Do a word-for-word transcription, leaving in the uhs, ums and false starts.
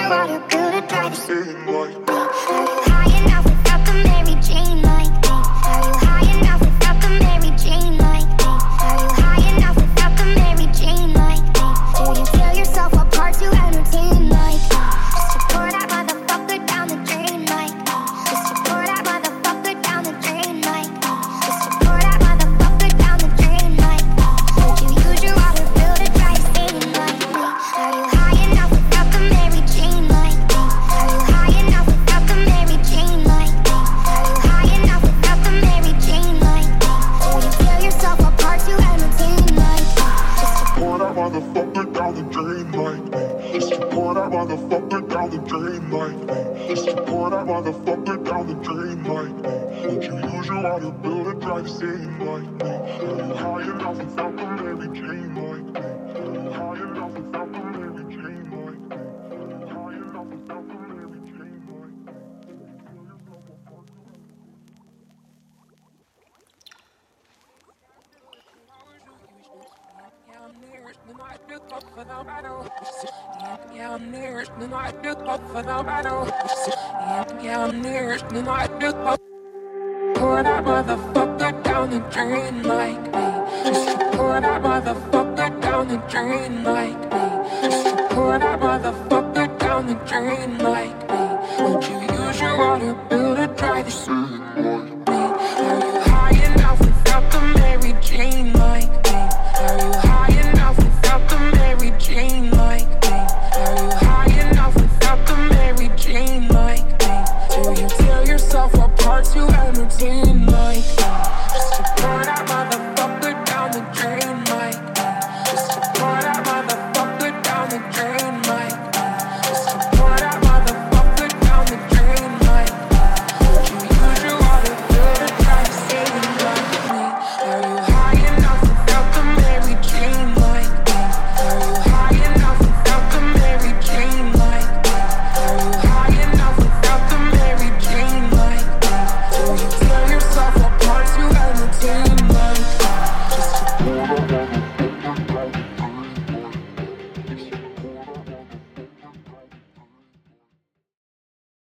water bill to drive the same like me? Are you high enough without the Mary Jane like me? Are you high enough without the Mary Jane like me? Are you high enough without the Mary Jane like me? Do you tear yourself apart to entertain like me? Just to pour that motherfucker down the drain like me? Just to pour that motherfucker down the drain like me? Just to pour that motherfucker down the drain like me? Would you use your water bill to drive sane like me? Are you high enough without the Mary Jane like me? Are you high enough without the Mary Jane like me? Are you high enough without the Mary Jane like me? Would you tear yourself apart to entertain like me? Just to pour that motherfucker down the drain like me? Just to pour that motherfucker down the drain like me? Just to pour that motherfucker down the drain like me? Would you use your water bill to drive sane like me? Are you high enough without the Mary Jane like me? Are you high enough without the Mary Jane like me? Are you high enough without the Mary Jane like me? Yeah, I'm near it, and I do up for the battle. Yeah, I'm near it, and I do up. Pour that motherfucker down the drain like me. Just pour that motherfucker down the drain like me. Just pour that motherfucker.